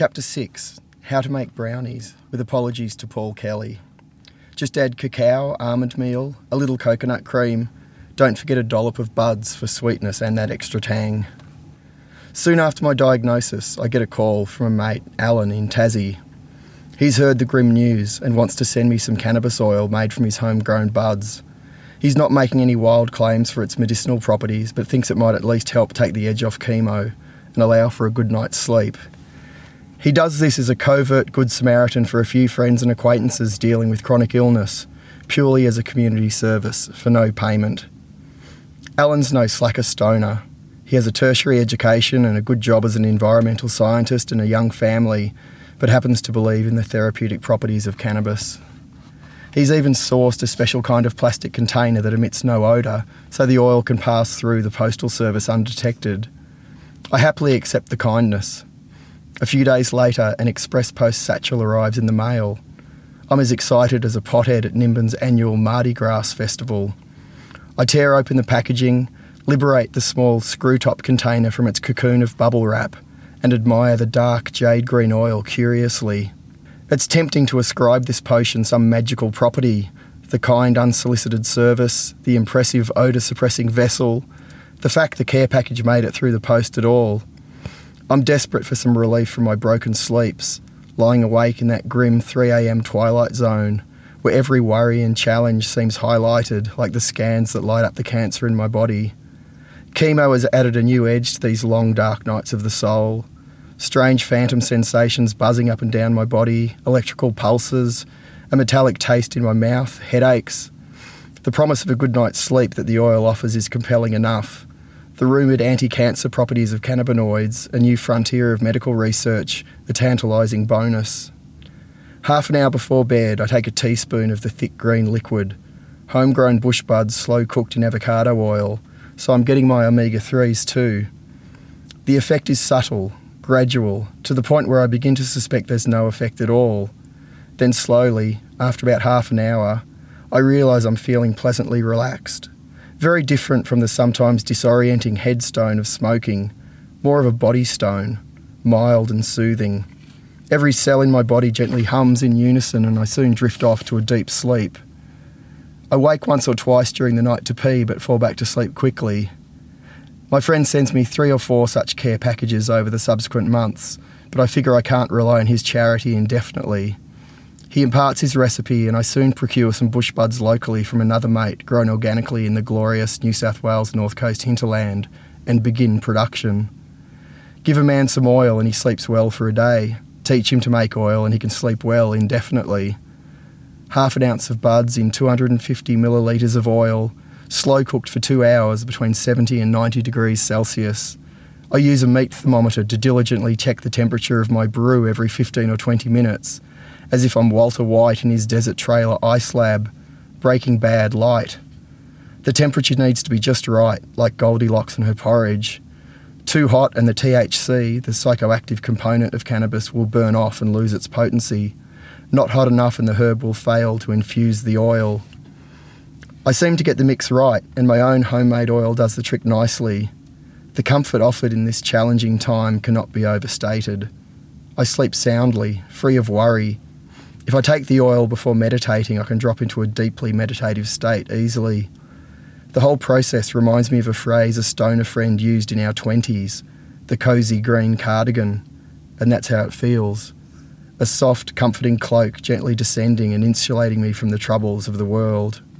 Chapter 6, How to Make Brownies, with apologies to Paul Kelly. Just add cacao, almond meal, a little coconut cream. Don't forget a dollop of buds for sweetness and that extra tang. Soon after my diagnosis, I get a call from a mate, Alan, in Tassie. He's heard the grim news and wants to send me some cannabis oil made from his homegrown buds. He's not making any wild claims for its medicinal properties, but thinks it might at least help take the edge off chemo and allow for a good night's sleep. He does this as a covert good Samaritan for a few friends and acquaintances dealing with chronic illness, purely as a community service, for no payment. Alan's no slacker stoner. He has a tertiary education and a good job as an environmental scientist and a young family, but happens to believe in the therapeutic properties of cannabis. He's even sourced a special kind of plastic container that emits no odour, so the oil can pass through the postal service undetected. I happily accept the kindness. A few days later, an express post satchel arrives in the mail. I'm as excited as a pothead at Nimbin's annual Mardi Gras festival. I tear open the packaging, liberate the small screw-top container from its cocoon of bubble wrap, and admire the dark jade green oil curiously. It's tempting to ascribe this potion some magical property, the kind unsolicited service, the impressive odour-suppressing vessel, the fact the care package made it through the post at all. I'm desperate for some relief from my broken sleeps, lying awake in that grim 3 a.m. twilight zone, where every worry and challenge seems highlighted like the scans that light up the cancer in my body. Chemo has added a new edge to these long dark nights of the soul. Strange phantom sensations buzzing up and down my body, electrical pulses, a metallic taste in my mouth, headaches. The promise of a good night's sleep that the oil offers is compelling enough. The rumoured anti-cancer properties of cannabinoids, a new frontier of medical research, a tantalising bonus. Half an hour before bed, I take a teaspoon of the thick green liquid, homegrown bush buds slow cooked in avocado oil, so I'm getting my omega-3s too. The effect is subtle, gradual, to the point where I begin to suspect there's no effect at all. Then slowly, after about half an hour, I realise I'm feeling pleasantly relaxed. Very different from the sometimes disorienting head stone of smoking, more of a body stone, mild and soothing. Every cell in my body gently hums in unison and I soon drift off to a deep sleep. I wake once or twice during the night to pee but fall back to sleep quickly. My friend sends me 3 or 4 such care packages over the subsequent months, but I figure I can't rely on his charity indefinitely. He imparts his recipe and I soon procure some bush buds locally from another mate grown organically in the glorious New South Wales North Coast hinterland and begin production. Give a man some oil and he sleeps well for a day. Teach him to make oil and he can sleep well indefinitely. Half an ounce of buds in 250 millilitres of oil, slow cooked for 2 hours between 70 and 90 degrees Celsius. I use a meat thermometer to diligently check the temperature of my brew every 15 or 20 minutes, as if I'm Walter White in his desert trailer ice lab, Breaking Bad light. The temperature needs to be just right, like Goldilocks and her porridge. Too hot and the THC, the psychoactive component of cannabis, will burn off and lose its potency. Not hot enough and the herb will fail to infuse the oil. I seem to get the mix right, and my own homemade oil does the trick nicely. The comfort offered in this challenging time cannot be overstated. I sleep soundly, free of worry. If I take the oil before meditating, I can drop into a deeply meditative state easily. The whole process reminds me of a phrase a stoner friend used in our 20s, the cosy green cardigan, and that's how it feels. A soft, comforting cloak gently descending and insulating me from the troubles of the world.